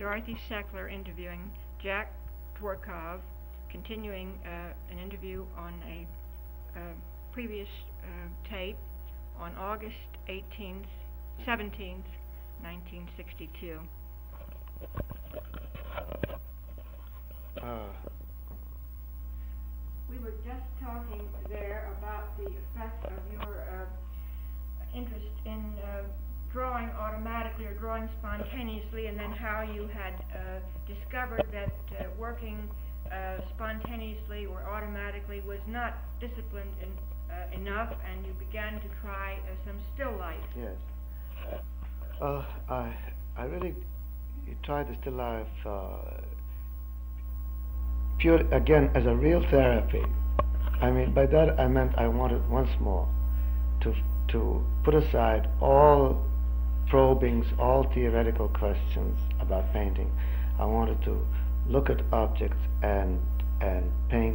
Dorothy Seckler interviewing Jack Dworkov, continuing an interview on a previous tape on August 17th, 1962. We were just talking there about the effect of your interest in drawing automatically or drawing spontaneously, and then how you had discovered that working spontaneously or automatically was not disciplined enough, and you began to try some still life. Yes. I really tried the still life pure again as a real therapy. I mean, by that I meant I wanted once more to put aside all probings, all theoretical questions about painting. I wanted to look at objects and paint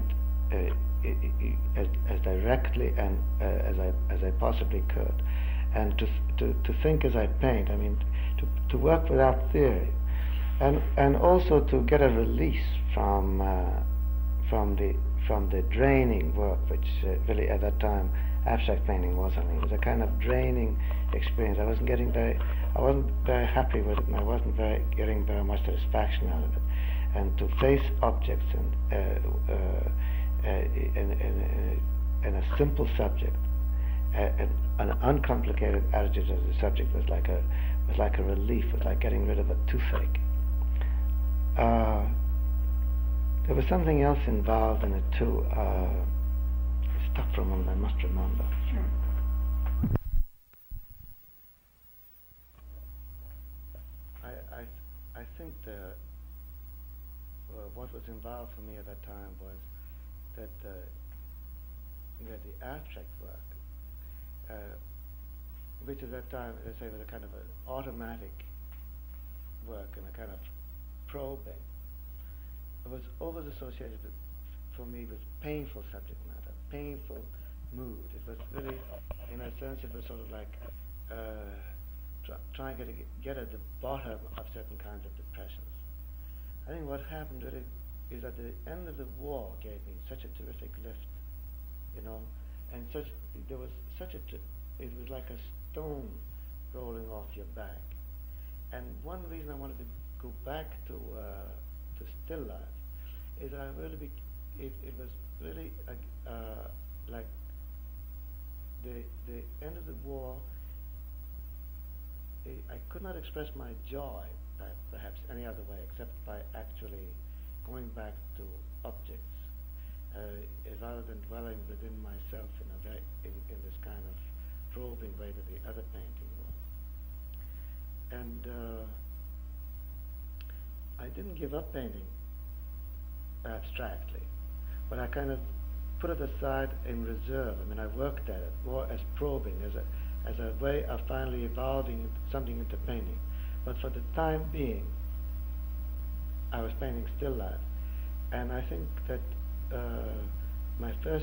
as directly and as I possibly could, and to think as I paint. I mean, to work without theory, and also to get a release from the draining work, which really at that time abstract painting was. I mean, it was a kind of draining experience. I wasn't very happy with it, and I wasn't getting very much satisfaction out of it. And to face objects in a simple subject, an uncomplicated attitude of the subject was like a relief. It was like getting rid of a toothache. There was something else involved in it too. Stuck for a moment, I must remember. Sure. I think what was involved for me at that time was that the abstract work, which at that time, let's say, was a kind of an automatic work and a kind of probing, it was always associated for me with painful subject matter, painful mood. It was really, in a sense, it was sort of like trying to get at the bottom of certain kinds of depressions. I think what happened really is at the end of the war gave me such a terrific lift, you know, and it was like a stone rolling off your back. And one reason I wanted to go back to still life is that it was really like the end of the war. I could not express my joy perhaps any other way except by actually going back to objects rather than dwelling within myself in this kind of probing way that the other painting was. And I didn't give up painting abstractly, but I kind of put it aside in reserve. I mean, I worked at it more as probing, as a way of finally evolving something into painting. But for the time being, I was painting still life, and I think that my first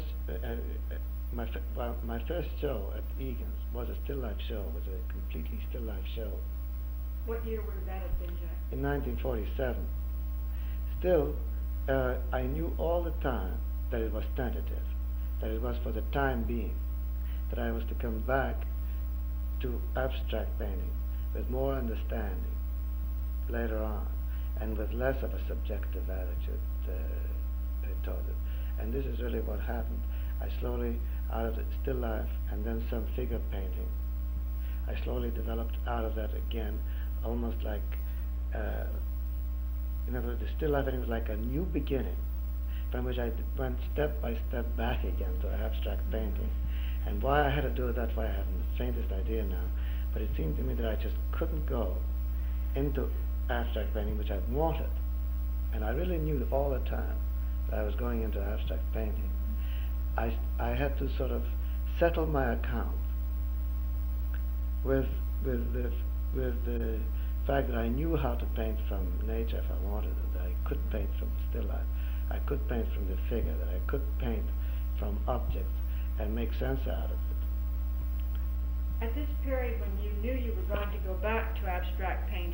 show at Egan's was a still life show. It was a completely still life show. What year would that have been, Jack? In 1947. Still, I knew all the time that it was tentative, that it was for the time being, that I was to come back to abstract painting with more understanding later on, and with less of a subjective attitude toward it. And this is really what happened. I slowly, out of the still life and then some figure painting, I slowly developed out of that again, almost like, the still life painting was like a new beginning, from which I went step by step back again to abstract painting. And why I had to do it that way, I haven't the faintest idea now, but it seemed to me that I just couldn't go into abstract painting, which I wanted. And I really knew all the time that I was going into abstract painting. I had to sort of settle my account with the fact that I knew how to paint from nature if I wanted it, that I could paint from still life, I could paint from the figure, that I could paint from objects and make sense out of it. At this period when you knew you were going to go back to abstract painting,